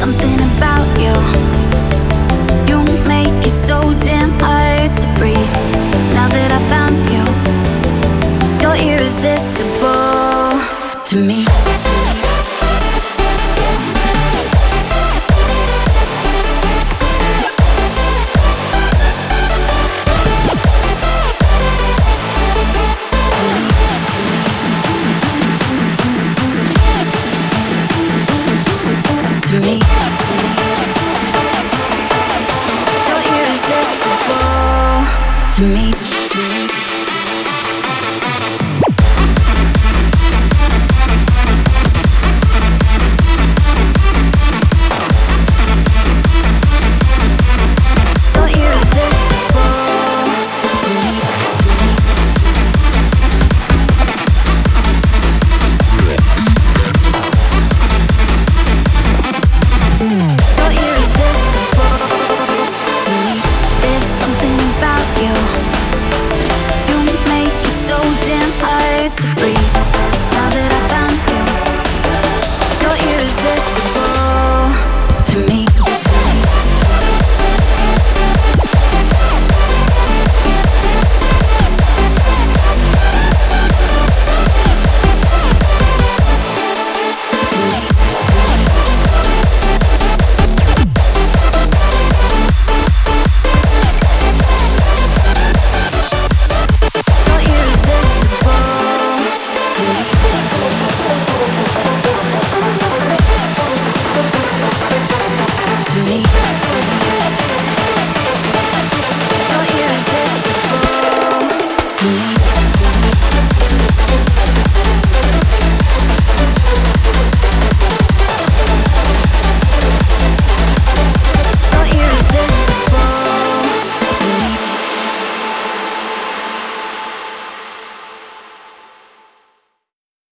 something about you. You make it so damn hard to breathe. Now that I found you, you're irresistible to me. To me, you're irresistible to me.